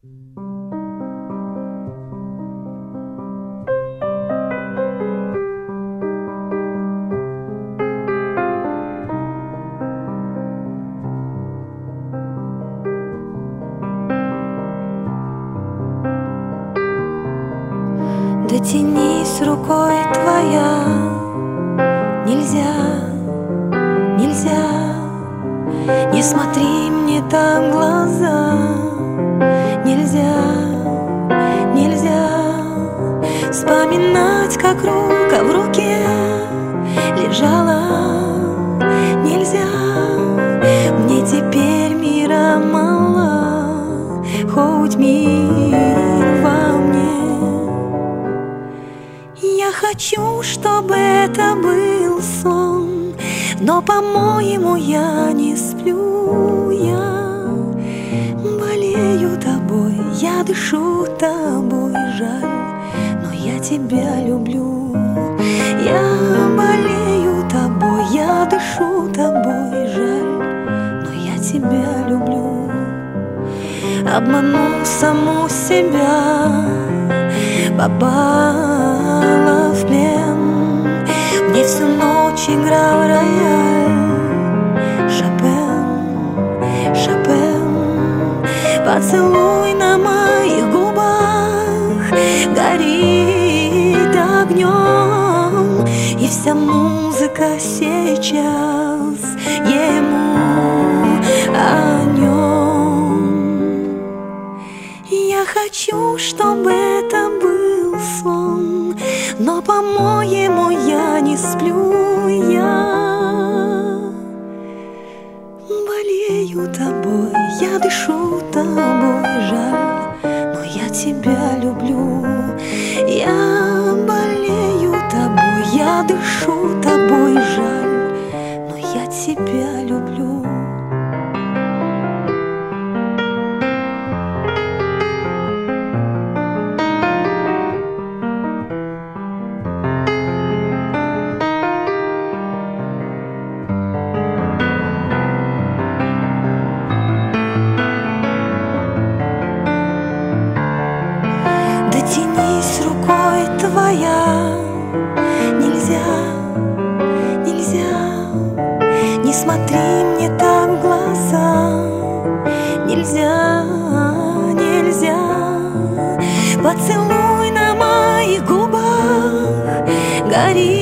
Дотянись рукой твоя, нельзя, нельзя, не смотри мне так в глаза, нельзя, нельзя вспоминать, как рука в руке лежала, нельзя, мне теперь мира мало, хоть мир во мне. Я хочу, чтобы это был сон, но, по-моему, я не сплю. Я болею тобой, я дышу тобой, жаль, но я тебя люблю. Я болею тобой, я дышу тобой, жаль, но я тебя люблю. Обману саму себя, попала в плен, мне всю ночь играл рояль. Шопен, Шопен, поцелуй на моих губах горит огнем, и вся музыка сейчас ему о нем. Я хочу, чтобы это был сон, но, по-моему, я не сплю. Я болею тобой, я дышу тобой, жаль, но я тебя люблю. Я болею тобой, я дышу тобой, жаль, но я тебя люблю. Дотянись рукой твоя, нельзя, нельзя, не смотри мне так в глаза, нельзя, нельзя, поцелуй на моих губах горит